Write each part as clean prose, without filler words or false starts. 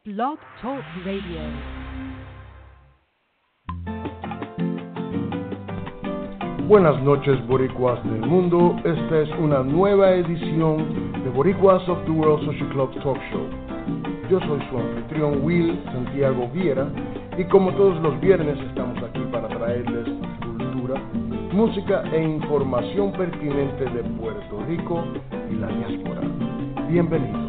Blog Talk Radio. Buenas noches, boricuas del mundo. Esta es una nueva edición de Boricuas of the World Social Club Talk Show. Yo soy su anfitrión Will Santiago Viera y como todos los viernes estamos aquí para traerles cultura, música e información pertinente de Puerto Rico y la diáspora. Bienvenidos.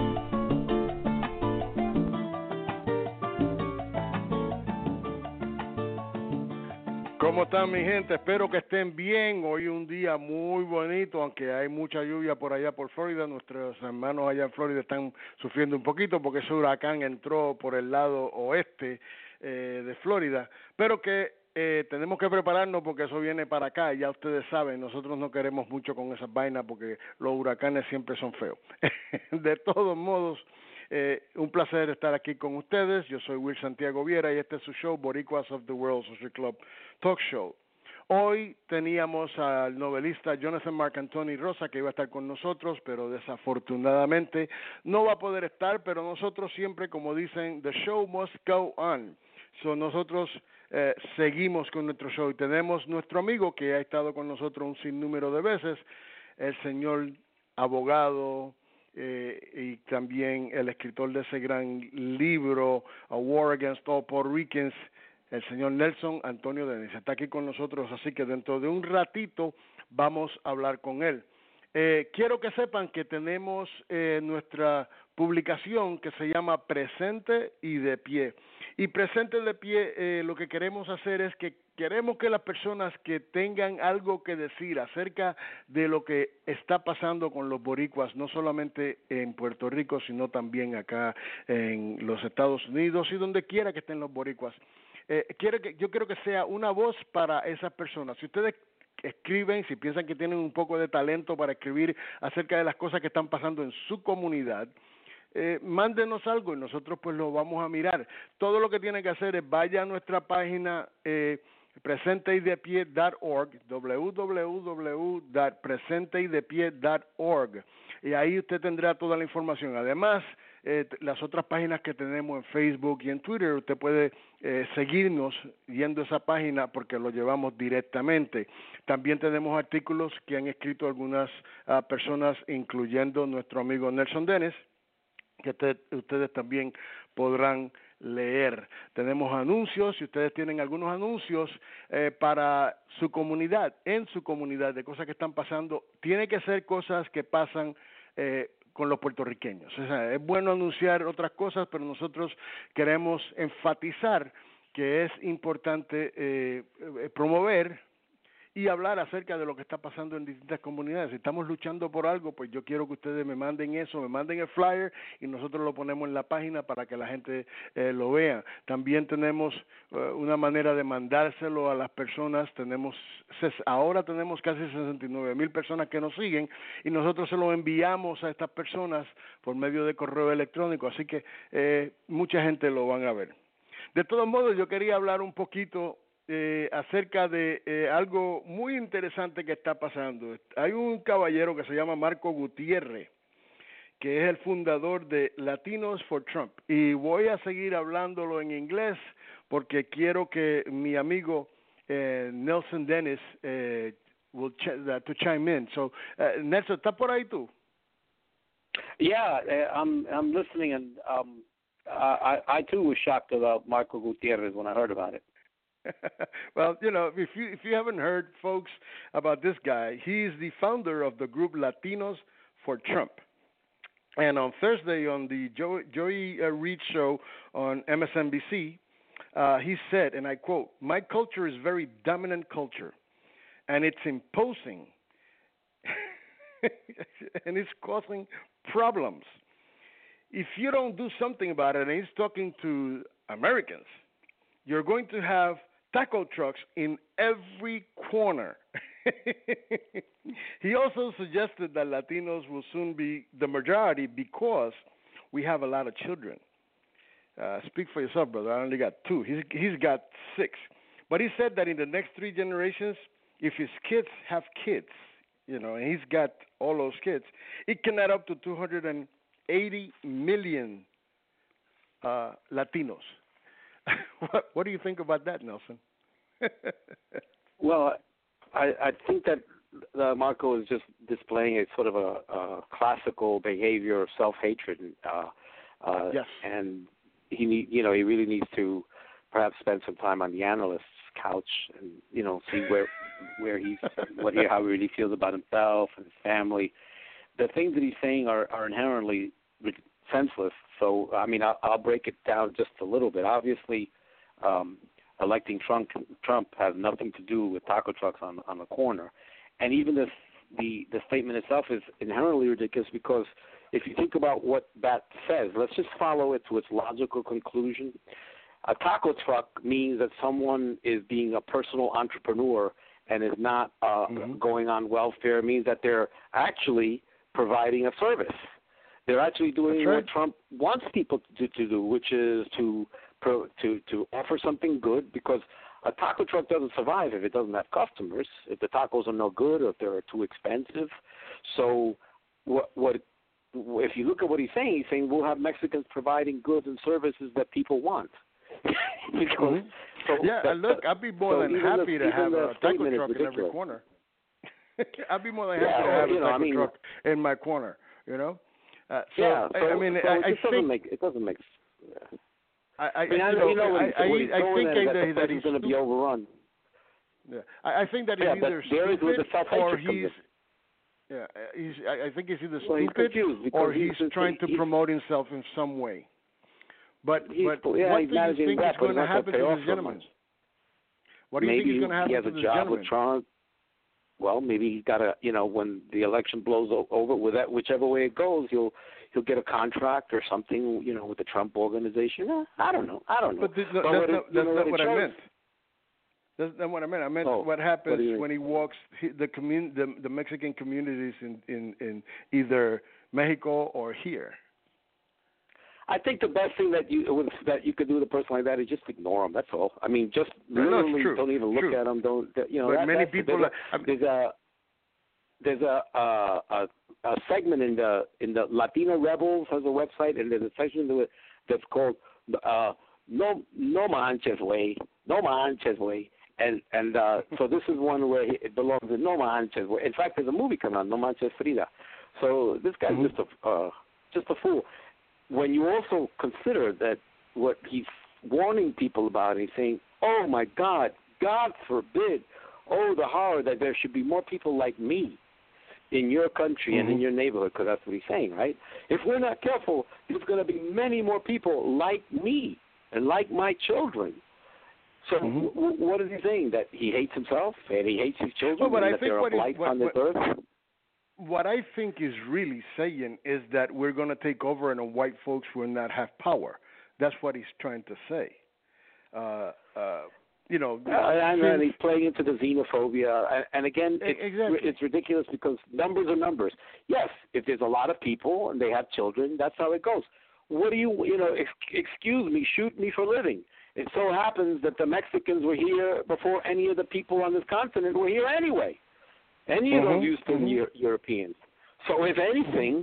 ¿Cómo están, mi gente? Espero que estén bien. Hoy un día muy bonito, aunque hay mucha lluvia por allá por Florida. Nuestros hermanos allá en Florida están sufriendo un poquito porque ese huracán entró por el lado oeste de Florida, pero que tenemos que prepararnos porque eso viene para acá. Ya ustedes saben, nosotros no queremos mucho con esas vainas porque los huracanes siempre son feos. De todos modos, un placer estar aquí con ustedes. Yo soy Will Santiago Viera y este es su show Boricuas of the World Social Club Talk Show. Hoy teníamos al novelista Jonathan Marc Anthony Rosa que iba a estar con nosotros, pero desafortunadamente no va a poder estar, pero nosotros siempre, como dicen, the show must go on. So nosotros seguimos con nuestro show y tenemos nuestro amigo que ha estado con nosotros un sinnúmero de veces, el señor abogado, y también el escritor de ese gran libro, A War Against All Puerto Ricans, el señor Nelson Antonio Denis. Está aquí con nosotros, así que dentro de un ratito vamos a hablar con él. Quiero que sepan que tenemos nuestra publicación que se llama Presente y de Pie. Y Presente de Pie, lo que queremos hacer es que queremos que las personas que tengan algo que decir acerca de lo que está pasando con los boricuas, no solamente en Puerto Rico, sino también acá en los Estados Unidos y donde quiera que estén los boricuas, yo quiero que sea una voz para esas personas. Si ustedes escriben, si piensan que tienen un poco de talento para escribir acerca de las cosas que están pasando en su comunidad, mándenos algo y nosotros pues lo vamos a mirar. Todo lo que tienen que hacer es vaya a nuestra página presenteydepié.org, www.presenteydepié.org, y ahí usted tendrá toda la información. Además, las otras páginas que tenemos en Facebook y en Twitter, usted puede seguirnos yendo a esa página porque lo llevamos directamente. También tenemos artículos que han escrito algunas personas, incluyendo nuestro amigo Nelson Denis, que ustedes también podrán leer. Tenemos anuncios, si ustedes tienen algunos anuncios para su comunidad, en su comunidad, de cosas que están pasando, tiene que ser cosas que pasan con los puertorriqueños. O sea, es bueno anunciar otras cosas, pero nosotros queremos enfatizar que es importante promover y hablar acerca de lo que está pasando en distintas comunidades. Si estamos luchando por algo, pues yo quiero que ustedes me manden eso, me manden el flyer y nosotros lo ponemos en la página para que la gente lo vea. También tenemos una manera de mandárselo a las personas. Ahora tenemos casi 69,000 personas que nos siguen y nosotros se lo enviamos a estas personas por medio de correo electrónico, así que mucha gente lo van a ver. De todos modos, yo quería hablar un poquito acerca de algo muy interesante que está pasando. Hay un caballero que se llama Marco Gutiérrez, que es el fundador de Latinos for Trump, y voy a seguir hablándolo en inglés porque quiero que mi amigo Nelson Denis will to chime in. So, Nelson, ¿estás por ahí tú? Yeah, I'm listening, and I too was shocked about Marco Gutierrez when I heard about it. Well, you know, if you haven't heard, folks, about this guy, he is the founder of the group Latinos for Trump. And on Thursday on the Joey Reid show on MSNBC, he said, and I quote, "My culture is very dominant culture, and it's imposing, and it's causing problems. If you don't do something about it," and he's talking to Americans, "you're going to have taco trucks in every corner." He also suggested that Latinos will soon be the majority because we have a lot of children. Speak for yourself, brother. I only got 2. He's got 6. But he said that in the next 3 generations, if his kids have kids, you know, and he's got all those kids, it can add up to 280 million Latinos. What do you think about that, Nelson? Well, I think that Marco is just displaying a sort of a classical behavior of self-hatred. Yes. And he really needs to perhaps spend some time on the analyst's couch and see where he's how he really feels about himself and his family. The things that he's saying are inherently senseless. So I mean, I'll break it down just a little bit. Obviously, electing Trump has nothing to do with taco trucks on the corner, and even the statement itself is inherently ridiculous because if you think about what that says, let's just follow it to its logical conclusion. A taco truck means that someone is being a personal entrepreneur and is not going on welfare. It means that they're actually providing a service. They're actually doing what Trump wants people to do, which is to offer something good, because a taco truck doesn't survive if it doesn't have customers, if the tacos are no good or if they're too expensive. So if you look at what he's saying we'll have Mexicans providing goods and services that people want. Because, I'd be more than happy to have a taco truck in every corner. I'd be more than happy to have a taco truck in my corner, I mean, I think it doesn't make. I think that he's going to be overrun. Yeah, I think that he's either stupid or he's. Yeah, I think he's either stupid or he's trying to promote himself in some way. But what do you think is going to happen to this gentleman? What do you think is going to happen to this gentleman? With Trump. Well, maybe he's got to, when the election blows over, with that, whichever way it goes, he'll get a contract or something, with the Trump organization. I don't know. But that's not what I meant. That's not what I meant. I meant what happens when he walks the Mexican communities in either Mexico or here. I think the best thing that you could do with a person like that is just ignore him. That's all. I mean, just literally don't even look at him. Don't But many people. There's a segment in the Latina Rebels has a website, and there's a section that's called No Manches Way, No Manches Way, and so this is one where it belongs in No Manches Way. In fact, there's a movie coming out, No Manches Frida. So this guy's just a fool. When you also consider that what he's warning people about, he's saying, oh, my God, God forbid, oh, the horror that there should be more people like me in your country and in your neighborhood, because that's what he's saying, right? If we're not careful, there's going to be many more people like me and like my children. So what is he saying? That he hates himself and he hates his children and that they're a blight on this earth? What I think is really saying is that we're going to take over and the white folks will not have power. That's what he's trying to say. And he's playing into the xenophobia. And again, it's ridiculous because numbers are numbers. Yes, if there's a lot of people and they have children, that's how it goes. What do excuse me, shoot me for living. It so happens that the Mexicans were here before any of the people on this continent were here anyway. Any of those Eastern Europeans. So if anything,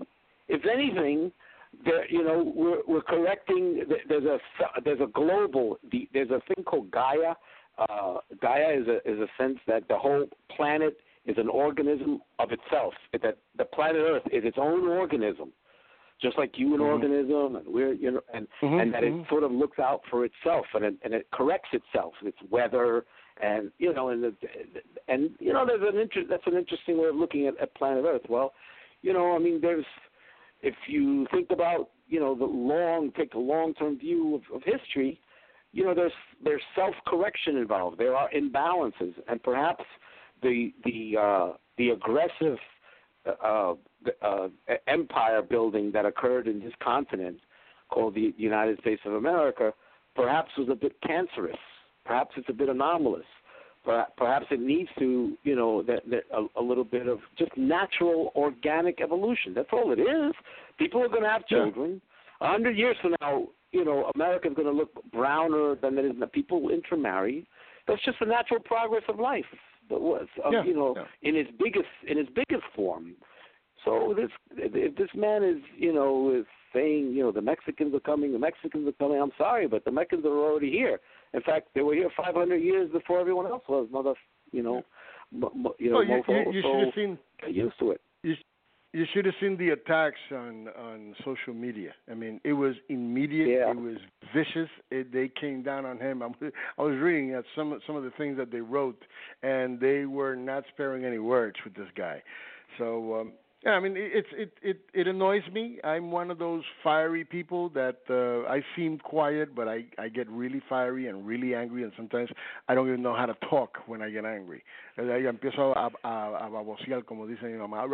we're correcting. There's a global. There's a thing called Gaia. Gaia is a sense that the whole planet is an organism of itself. That the planet Earth is its own organism, just like you, an organism, and we're and that it sort of looks out for itself and it corrects itself. Its weather. And that's an interesting way of looking at planet Earth. Well, if you think about take a long-term view of history, there's self-correction involved. There are imbalances, and perhaps the aggressive empire building that occurred in this continent, called the United States of America, perhaps was a bit cancerous. Perhaps it's a bit anomalous. Perhaps it needs to, a little bit of just natural, organic evolution. That's all it is. People are going to have children. 100 years from now, America's going to look browner than it is now. People will intermarry. That's just the natural progress of life. In its biggest form. So if this man is saying, the Mexicans are coming, the Mexicans are coming. I'm sorry, but the Mexicans are already here. In fact, they were here 500 years before everyone else was. You should have seen. Get used to it. You should have seen the attacks on social media. I mean, it was immediate. Yeah. It was vicious. They came down on him. I was reading at some of the things that they wrote, and they were not sparing any words with this guy. So yeah, I mean, it annoys me. I'm one of those fiery people that I seem quiet, but I get really fiery and really angry, and sometimes I don't even know how to talk when I get angry. Ahí empiezo a babosear, como dice mi mamá.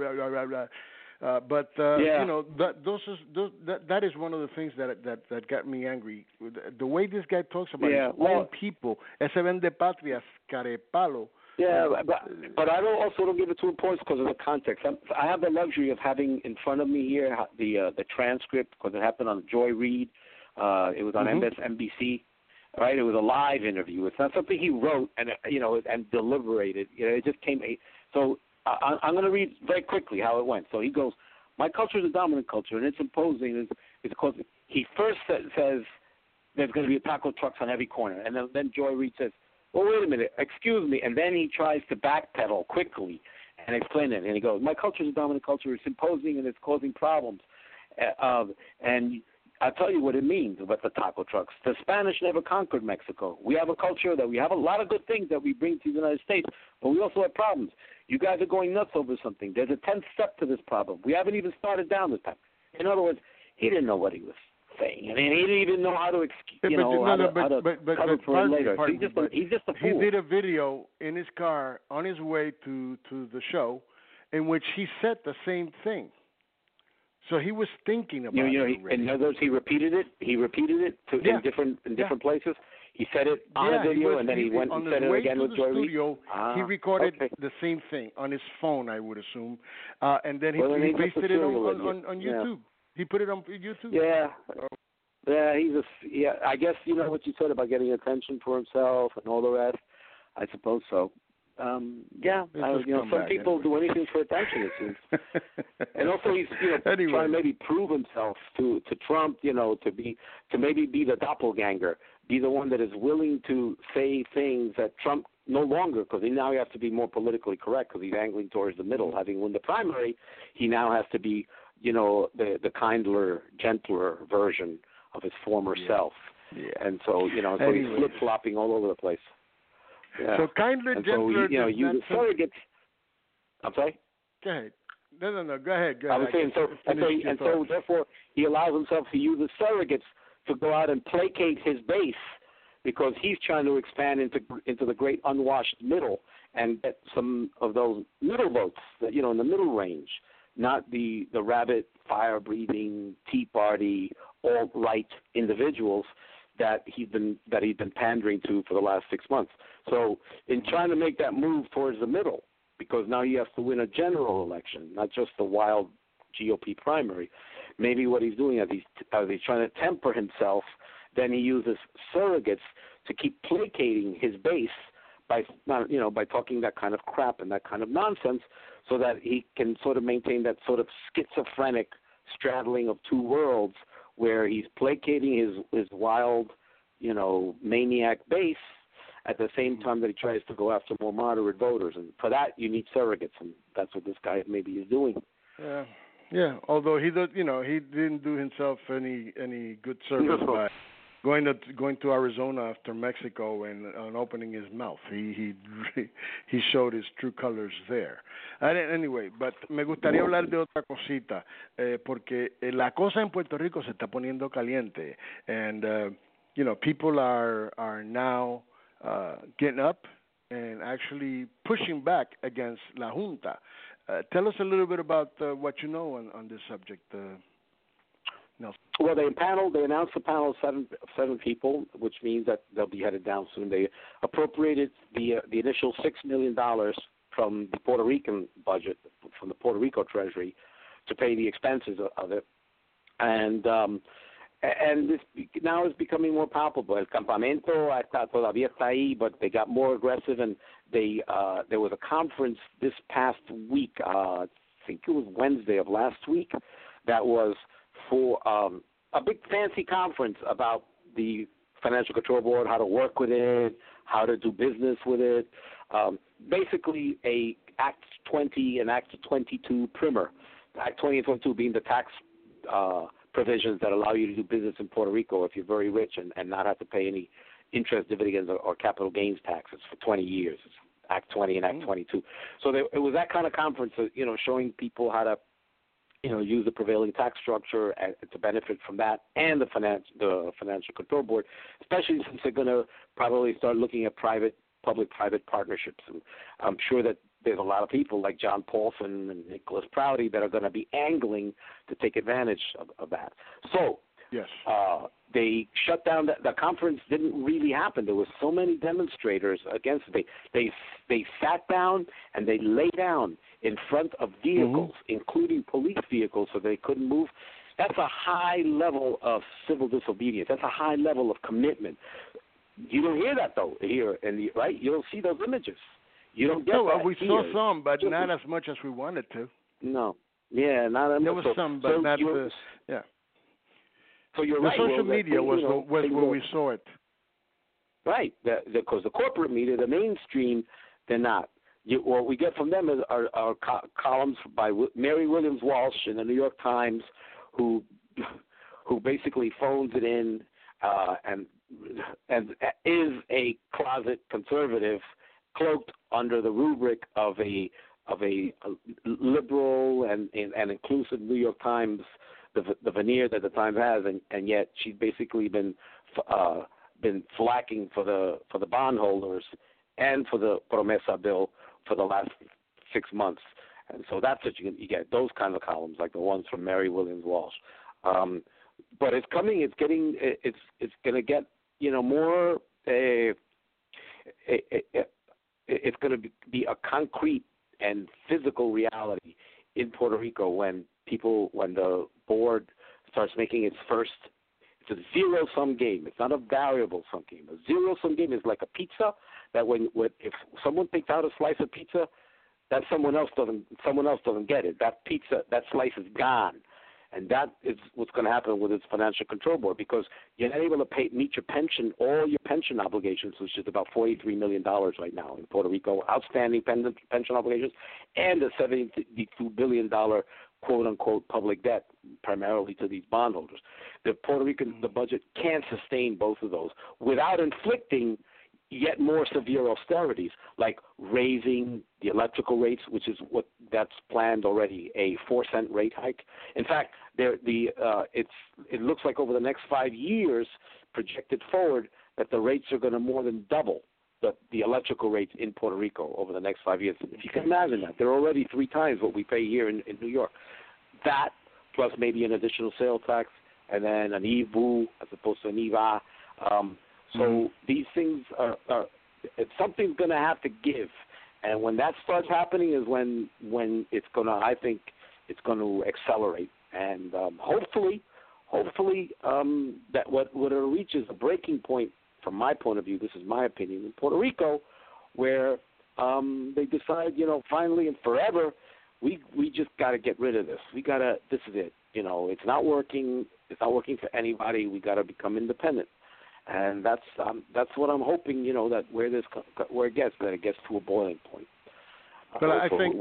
But yeah. that is one of the things that got me angry. The way this guy talks about his own people, ese vende patrias, carepalo. Yeah, but I don't give it 2 points because of the context. I have the luxury of having in front of me here the transcript because it happened on Joy Reid. It was on MSNBC, right? It was a live interview. It's not something he wrote and deliberated. It just came. So I'm going to read very quickly how it went. So he goes, "My culture is a dominant culture, and it's imposing is because he first says there's going to be taco trucks on every corner, and then Joy Reid says, well, wait a minute, excuse me. And then he tries to backpedal quickly and explain it. And he goes, my culture is a dominant culture. It's imposing and it's causing problems. And I'll tell you what it means about the taco trucks. The Spanish never conquered Mexico. We have a culture that we have a lot of good things that we bring to the United States, but we also have problems. You guys are going nuts over something. There's a 10th step to this problem. We haven't even started down this time. In other words, he didn't know what he was saying. I mean, he didn't even know how to cover for it later. He's just a fool. He did a video in his car on his way to the show in which he said the same thing. So he was thinking about it. In other words, he repeated it. In different places. He said it on a video, and then he went and said it again with Joy Reid. He recorded the same thing on his phone, I would assume, and then he pasted it on YouTube. He put it on YouTube. Yeah. I guess what you said about getting attention for himself and all the rest. I suppose so. Some people do anything for attention, it seems. And also, he's trying to maybe prove himself to Trump. To maybe be the doppelganger, be the one that is willing to say things that Trump no longer, because now he has to be more politically correct because he's angling towards the middle. Having won the primary, he now has to be the kinder, gentler version of his former self. Yeah. And so, so he's flip-flopping all over the place. Yeah. So kinder, gentler, use surrogates. I'm sorry? Go ahead. No, go ahead. I was saying, so therefore, he allows himself to use the surrogates to go out and placate his base because he's trying to expand into the great unwashed middle and get some of those middle votes, that in the middle range. Not the rabbit, fire-breathing, Tea Party, alt-right individuals that he's been pandering to for the last 6 months. So in trying to make that move towards the middle, because now he has to win a general election, not just the wild GOP primary, maybe what he's doing as he's trying to temper himself, then he uses surrogates to keep placating his base by talking that kind of crap and that kind of nonsense, so that he can sort of maintain that sort of schizophrenic straddling of two worlds where he's placating his wild, maniac base at the same time that he tries to go after more moderate voters. And for that, you need surrogates, and that's what this guy maybe is doing. Yeah. Although he didn't do himself any good service by going to Arizona after Mexico and opening his mouth. He showed his true colors there. Anyway, but me gustaría hablar de otra cosita, porque la cosa en Puerto Rico se está poniendo caliente, and people are now getting up and actually pushing back against La Junta. Tell us a little bit about what you know on this subject. Nelson. Well, they announced a panel of seven people, which means that they'll be headed down soon. They appropriated the initial $6 million from the Puerto Rican budget, from the Puerto Rico Treasury, to pay the expenses of it. And this now is becoming more palpable. El campamento todavía está ahí, but they got more aggressive, and there was a conference this past week, I think it was Wednesday of last week, that was for a big fancy conference about the Financial Control Board, how to work with it, how to do business with it. Basically, a Act 20 and Act 22 primer. Act 20 and 22 being the tax provisions that allow you to do business in Puerto Rico if you're very rich and not have to pay any interest, dividends, or capital gains taxes for 20 years. It's Act 20 and Act 22. So it was that kind of conference, showing people how to, use the prevailing tax structure and to benefit from that, and the Financial Control Board, especially since they're going to probably start looking at public-private partnerships. And I'm sure that there's a lot of people like John Paulson and Nicholas Prouty that are going to be angling to take advantage of that. So yes, they shut down. The conference didn't really happen. There were so many demonstrators against it. They sat down and they lay down in front of vehicles, including police vehicles, so they couldn't move. That's a high level of civil disobedience. That's a high level of commitment. You don't hear that, though, here, right? You don't see those images. You don't get that we here. saw some, but not as much as we wanted to. No. Yeah, not as much. There was some, but not yeah. So you're the right. Social media was where we saw it. Right, because the corporate media, the mainstream, they're not. What we get from them are columns by Mary Williams Walsh in the New York Times, who basically phones it in and is a closet conservative, cloaked under the rubric of a liberal and inclusive New York Times, the veneer that the Times has, and yet she's basically been flacking for the bondholders and for the Promesa bill for the last 6 months. And so that's what you get, those kinds of columns, like the ones from Mary Williams Walsh. But it's coming. It's going to get more. It's going to be a concrete and physical reality in Puerto Rico when the board starts making its first. It's a zero-sum game. It's not a variable-sum game. A zero-sum game is like a pizza that if someone takes out a slice of pizza, that someone else doesn't get it. That pizza, that slice is gone. And that is what's going to happen with this Financial Control Board, because you're not able to meet all your pension obligations, which is about $43 million right now in Puerto Rico, outstanding pension obligations, and the $72 billion quote-unquote public debt, primarily to these bondholders. The Puerto Rican the budget can't sustain both of those without inflicting yet more severe austerities, like raising the electrical rates, which is what that's planned already, a 4-cent rate hike. In fact, it looks like over the next 5 years, projected forward, that the rates are going to more than double the electrical rates in Puerto Rico over the next 5 years. If you can imagine that, they're already 3 times what we pay here in New York. That, plus maybe an additional sales tax, and then an IVU as opposed to an IVA. So these things something's going to have to give, and when that starts happening is when it's going to, I think, it's going to accelerate, and hopefully that what it reaches a breaking point from my point of view. This is my opinion in Puerto Rico, where they decide, finally and forever, we just got to get rid of this. This is it. It's not working. It's not working for anybody. We got to become independent. And that's what I'm hoping, that where it gets to a boiling point. But I think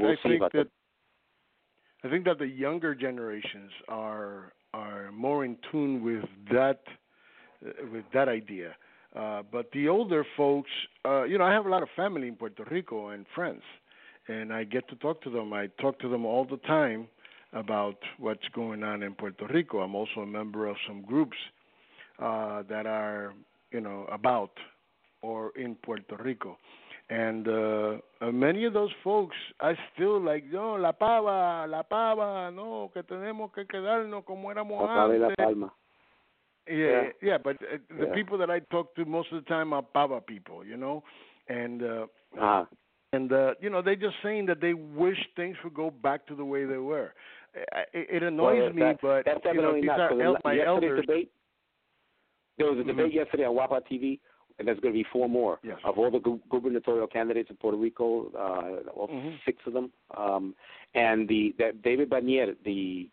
that the younger generations are more in tune with that idea. But the older folks, I have a lot of family in Puerto Rico and friends, and I get to talk to them. I talk to them all the time about what's going on in Puerto Rico. I'm also a member of some groups that are, about or in Puerto Rico. And many of those folks are still like, no, la pava, no, que tenemos que quedarnos como éramos antes. La palma. Yeah, but the people that I talk to most of the time are pava people, and they're just saying that they wish things would go back to the way they were. It annoys me, but that's definitely these not. are my elders. There was a debate yesterday on WAPA TV, and there's going to be 4 more of all the gubernatorial candidates in Puerto Rico, all 6 of them. And David Barnier, the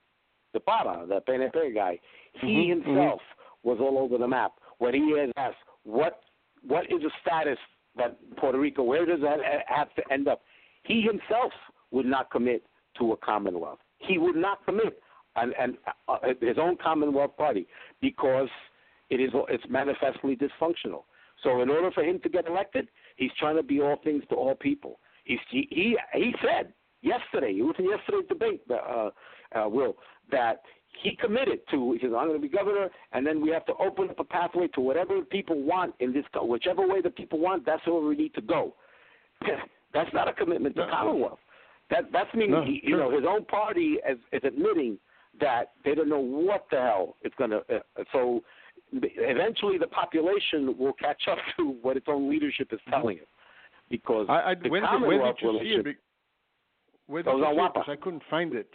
the Para, the PNP guy, he himself was all over the map when he has asked, what is the status that Puerto Rico, where does that have to end up? He himself would not commit to a Commonwealth. He would not commit his own Commonwealth party because it's manifestly dysfunctional. So in order for him to get elected, he's trying to be all things to all people. He said yesterday, it was in yesterday's debate, Will, that he committed to, he says, I'm going to be governor, and then we have to open up a pathway to whatever people want in this, whichever way the people want, that's where we need to go. That's not a commitment to Commonwealth. That's meaning, his own party is admitting that they don't know what the hell it's going to, so eventually the population will catch up to what its own leadership is telling it. Because the Commonwealth relationship goes on WAPA. I couldn't find it.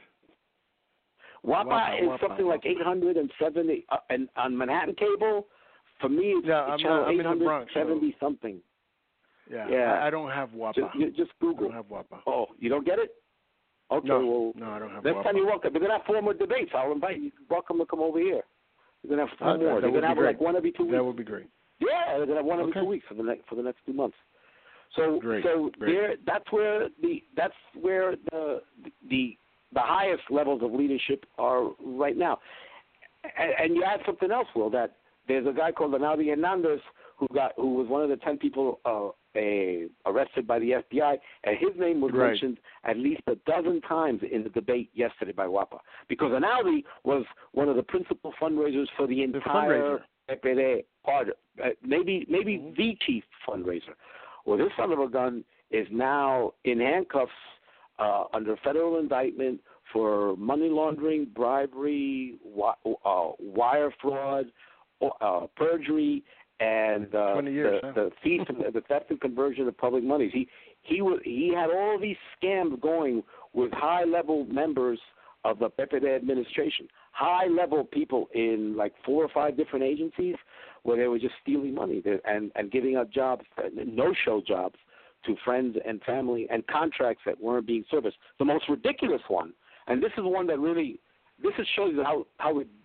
WAPA is something like 870 and on Manhattan cable. For me, it's channel 870 something. Yeah. I don't have WAPA. Just Google. I don't have WAPA. Oh, you don't get it? Okay, no, I don't have WAPA. Next time you're welcome. We're going to have 4 more debates. I'll invite you. Welcome to come over here. We're going to have 4 more. They're going to have like one every 2 weeks. That would be great. Yeah, they're going to have one every 2 weeks for the next 2 months. So, great. That's where the highest levels of leadership are right now. And you add something else, Will, that there's a guy called Leonardo Hernandez who was one of the 10 people arrested by the FBI, and his name was mentioned at least a dozen times in the debate yesterday by WAPA, because Analdi was one of the principal fundraisers for the entire PPD part, maybe the chief fundraiser. Well, this son of a gun is now in handcuffs under federal indictment for money laundering, bribery, wire fraud, perjury, and the theft and conversion of public monies. He had all these scams going with high-level members of the PPD administration, high-level people in like 4 or 5 different agencies where they were just stealing money and giving out jobs, no-show jobs, to friends and family and contracts that weren't being serviced. The most ridiculous one, and this is one that really, shows you how it,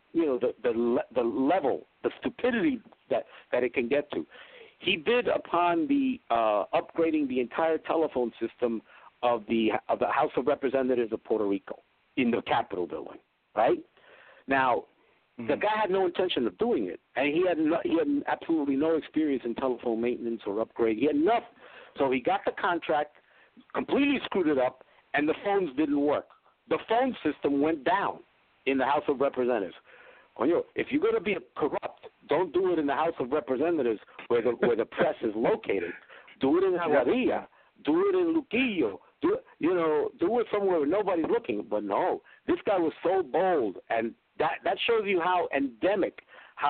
the level, the stupidity that it can get to. He bid upon the upgrading the entire telephone system of the House of Representatives of Puerto Rico in the Capitol building, right? Now, the guy had no intention of doing it, and he had absolutely no experience in telephone maintenance or upgrade. He had nothing. So he got the contract, completely screwed it up, and the phones didn't work. The phone system went down in the House of Representatives. If you're going to be corrupt, don't do it in the House of Representatives where the press is located. Do it in Aguadilla. Do it in Luquillo. Do it somewhere where nobody's looking. But no, this guy was so bold, and that shows you how endemic,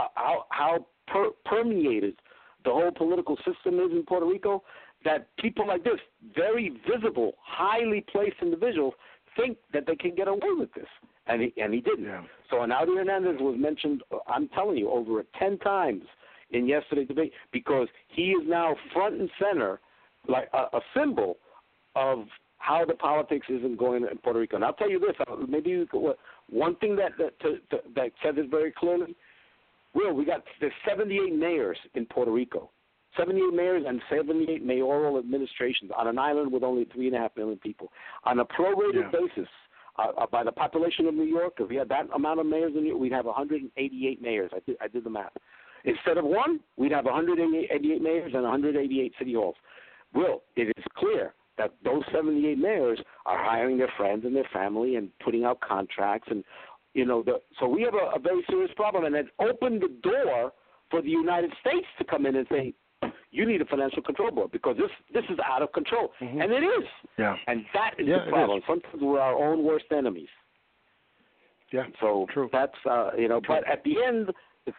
how permeated the whole political system is in Puerto Rico, that people like this, very visible, highly placed individuals, think that they can get away with this. And he didn't. Yeah. So Analdi Hernandez was mentioned, I'm telling you, over 10 times in yesterday's debate, because he is now front and center, like a symbol of how the politics isn't going in Puerto Rico. And I'll tell you this, one thing that said this very clearly, Will, there's 78 mayors in Puerto Rico. 78 mayors and 78 mayoral administrations on an island with only 3.5 million people. On a prorated basis, by the population of New York, if we had that amount of mayors in New York, we'd have 188 mayors. I did the math. Instead of one, we'd have 188 mayors and 188 city halls. Will, it is clear that those 78 mayors are hiring their friends and their family and putting out contracts. And, so we have a very serious problem, and it's opened the door for the United States to come in and say, you need a financial control board because this is out of control. And it is. Yeah. And that is the problem. Sometimes we're our own worst enemies. Yeah. So true. That's, but at the end,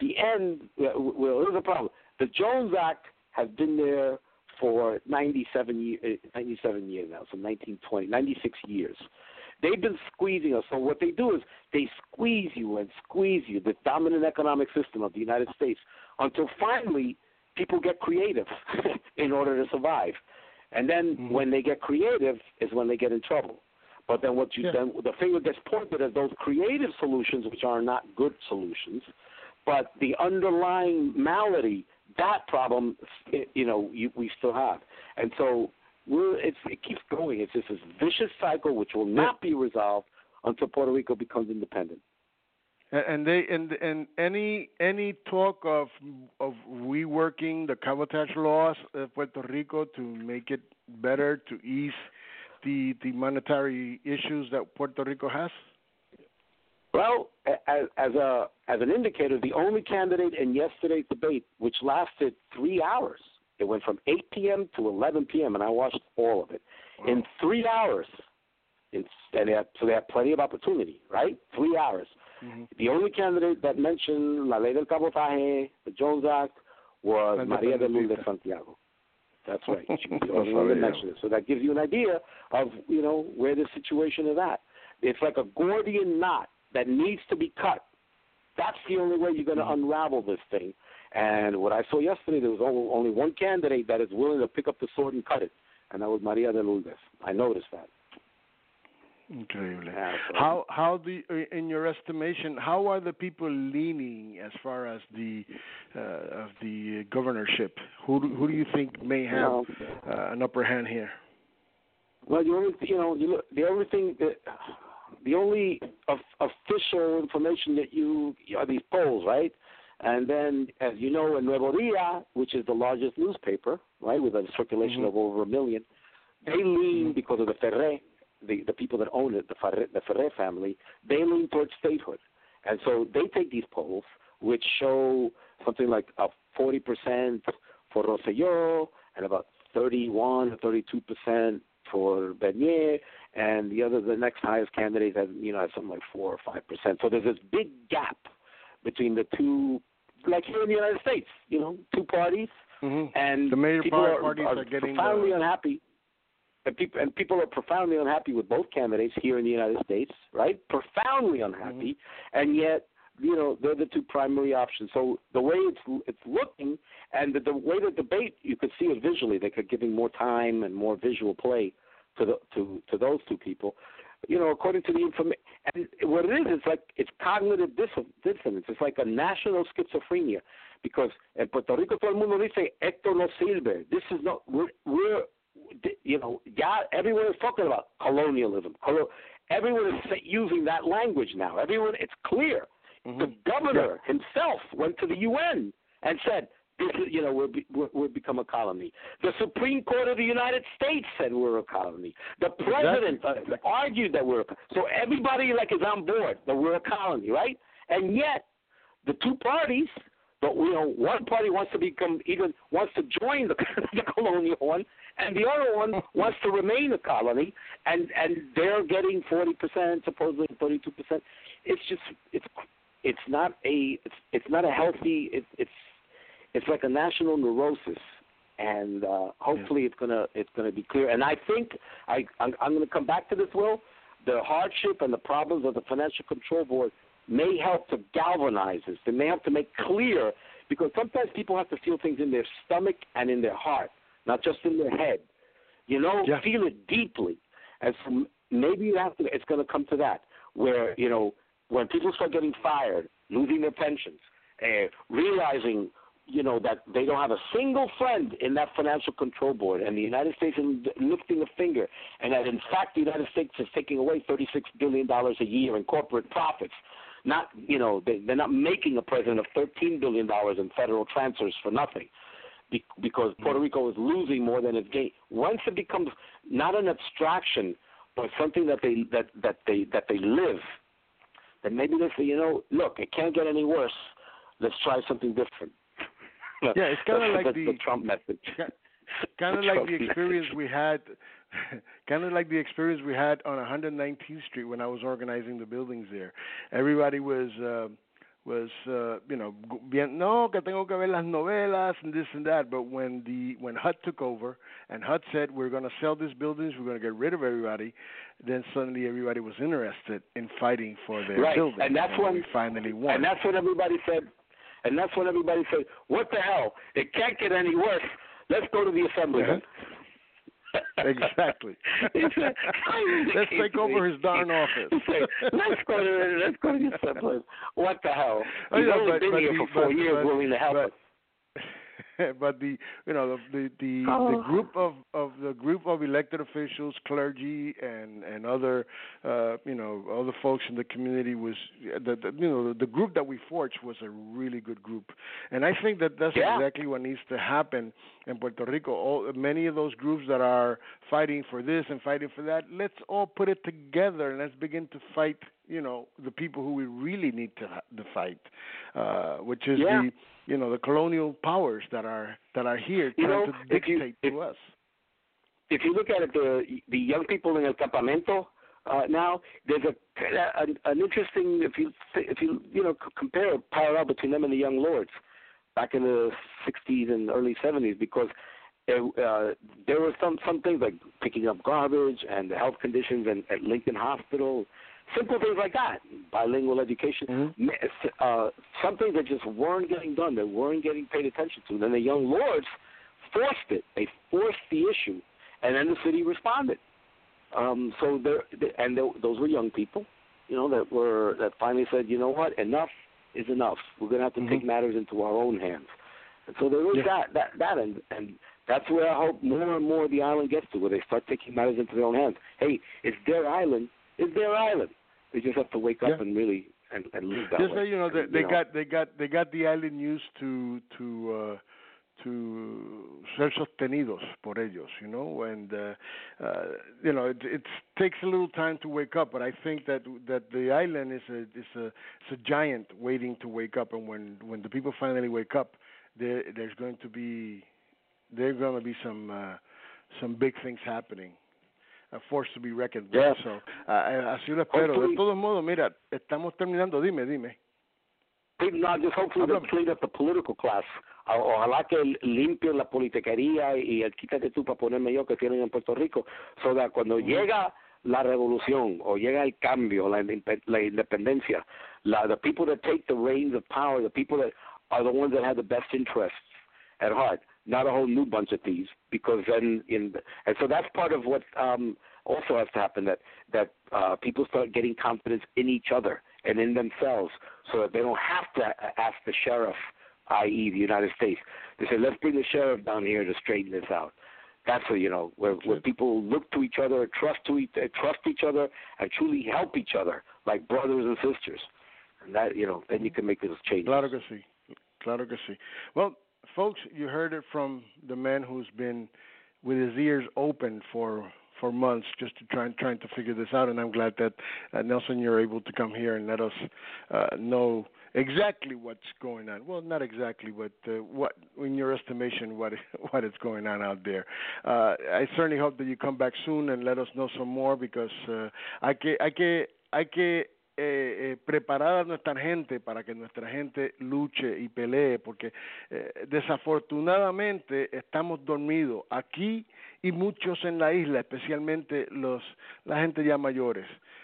well, there's a problem. The Jones Act has been there for 97 years now, so 1920, 96 years. They've been squeezing us. So what they do is they squeeze you, the dominant economic system of the United States, until finally people get creative in order to survive. And then when they get creative is when they get in trouble. But then then the finger gets pointed at those creative solutions, which are not good solutions. But the underlying malady, that problem, we still have. And so it keeps going. It's just this vicious cycle which will not be resolved until Puerto Rico becomes independent. And any talk of reworking the cabotage laws of Puerto Rico to make it better, to ease the monetary issues that Puerto Rico has? Well, as an indicator, the only candidate in yesterday's debate, which lasted 3 hours, it went from 8 p.m. to 11 p.m., and I watched all of it. Wow. In 3 hours, so they have plenty of opportunity, right? 3 hours. Mm-hmm. The only candidate that mentioned La Ley del Cabotaje, the Jones Act, was Maria de Lourdes Santiago. That's right. She was the only one that mentioned it. So that gives you an idea of, where the situation is at. It's like a Gordian knot that needs to be cut. That's the only way you're going to unravel this thing. And what I saw yesterday, there was only one candidate that is willing to pick up the sword and cut it, and that was Maria de Lourdes. I noticed that. Incredible. How in your estimation, how are the people leaning as far as the governorship? Who do you think may have an upper hand here? Well, the only official information that are these polls, right? And then, as you know, in Nuevo Dia, which is the largest newspaper, right, with a circulation of over 1 million, they lean because of the Ferrer. The people that own it, the Ferrer family, they lean towards statehood. And so they take these polls, which show something like 40% for Rosselló and about 31 or 32% for Bernier, and the next highest candidate has something like 4 or 5%. So there's this big gap between the two, like here in the United States, two parties, and the major people parties are getting profoundly unhappy. And people are profoundly unhappy with both candidates here in the United States, right? Profoundly unhappy, and yet, they're the two primary options. So the way it's looking, and the way the debate, you could see it visually. They could giving more time and more visual play to those two people. According to the information, and what it is, it's cognitive dissonance. It's like a national schizophrenia, because en Puerto Rico todo el mundo dice esto no sirve. This is not. We're everyone is talking about colonialism. Everyone is using that language now. It's clear. The governor himself went to the UN and said, "This is, we've become a colony." The Supreme Court of the United States said we're a colony. The president argued that we're a colony. So everybody is on board that we're a colony, right? And yet, the two parties. But one party wants to join the colonial one, and the other one wants to remain a colony, and they're getting 40%, supposedly 32%. It's not a healthy. It's like a national neurosis, and hopefully it's gonna be clear. And I think I'm gonna come back to this, Will. The hardship and the problems of the Financial Control Board may help to galvanize this. They may have to make clear, because sometimes people have to feel things in their stomach and in their heart, not just in their head. Feel it deeply. And so maybe it's going to come to that, where, when people start getting fired, losing their pensions, realizing, that they don't have a single friend in that Financial Control Board, and the United States is lifting a finger, and that, in fact, the United States is taking away $36 billion a year in corporate profits. Not, they're not making a president of $13 billion in federal transfers for nothing, because Puerto Rico is losing more than it's gaining. Once it becomes not an abstraction, but something that they live, then maybe they say, look, it can't get any worse. Let's try something different. Yeah, it's kind of like the Trump message. Kind of like the experience we had. Kind of like the experience we had on 119th Street when I was organizing the buildings there. Everybody was no, que tengo que ver las novelas and this and that. But when HUD took over and HUD said we're going to sell these buildings, we're going to get rid of everybody, then suddenly everybody was interested in fighting for their buildings. And that's when we finally won. And that's when everybody said, what the hell? It can't get any worse. Let's go to the assembly. Exactly. Let's take over his darn office. Let's go to this someplace. What the hell? He's only been here for 4 years, willing to help us. But the group of elected officials, clergy, and other other folks in the community was the group that we forged was a really good group, and I think that's exactly what needs to happen in Puerto Rico. Many of those groups that are fighting for this and fighting for that, let's all put it together and let's begin to fight. The people who we really need to fight, which is the colonial powers that are here trying to dictate to us. If you look at it, the young people in El Campamento now, there's an interesting if you compare a parallel between them and the Young Lords back in the 60s and early 70s, because there were some things like picking up garbage and the health conditions at Lincoln Hospital. Simple things like that, bilingual education, some things that just weren't getting done, that weren't getting paid attention to. And then the Young Lords forced it. They forced the issue, and then the city responded. Those were young people, that finally said, you know what, enough is enough. We're going to have to take matters into our own hands. And so there was that, and that's where I hope more and more the island gets to, where they start taking matters into their own hands. Hey, it's their island. It's their island. They just have to wake up and really and live that way. They got the island used to ser sostenidos por ellos, and it takes a little time to wake up, but I think that the island is a giant waiting to wake up, and when the people finally wake up, there's going to be some big things happening. A force to be reckoned with. Yeah. So, así lo espero. De todos modos, mira, estamos terminando. Dime. No, just hopefully they'll clean up the political class. Ojalá que limpien la politiquería y el quítate tú para ponerme yo que tienen en Puerto Rico, so that cuando llega la revolución o llega el cambio, la independencia, the people that take the reins of power, the people that are the ones that have the best interests at heart, not a whole new bunch of thieves, because then and so that's part of what also has to happen, that people start getting confidence in each other and in themselves, so that they don't have to ask the sheriff, i.e. the United States. They say, let's bring the sheriff down here to straighten this out. That's where people look to each other, trust each other, and truly help each other like brothers and sisters. And that then you can make those changes. Claro que sí. Well, folks, you heard it from the man who's been with his ears open for months, just to trying to figure this out, and I'm glad that Nelson, you're able to come here and let us know exactly what's going on. Well, not exactly, but what, in your estimation, what is going on out there. I certainly hope that you come back soon and let us know some more, because hay que preparar a nuestra gente para que nuestra gente luche y pelee, porque desafortunadamente estamos dormidos aquí y muchos en la isla, especialmente la gente ya mayores.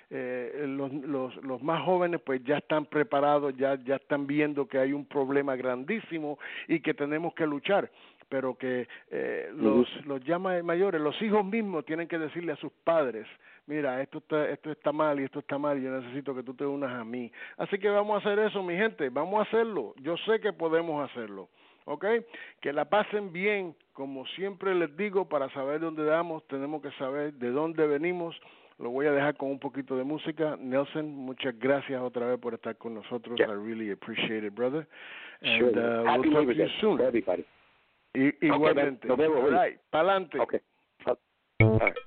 Los más jóvenes pues ya están preparados, ya están viendo que hay un problema grandísimo y que tenemos que luchar, pero que los ya mayores, los hijos mismos tienen que decirle a sus padres, mira, esto está mal y esto está mal, y yo necesito que tú te unas a mí. Así que vamos a hacer eso, mi gente, vamos a hacerlo. Yo sé que podemos hacerlo, ¿ok? Que la pasen bien, como siempre les digo, para saber dónde vamos, tenemos que saber de dónde venimos. Lo voy a dejar con un poquito de música. Nelson, muchas gracias otra vez por estar con nosotros. I really appreciate it, brother. And we'll talk to you soon. Everybody. Igualmente. Okay, all right, pa'lante. Okay. All right.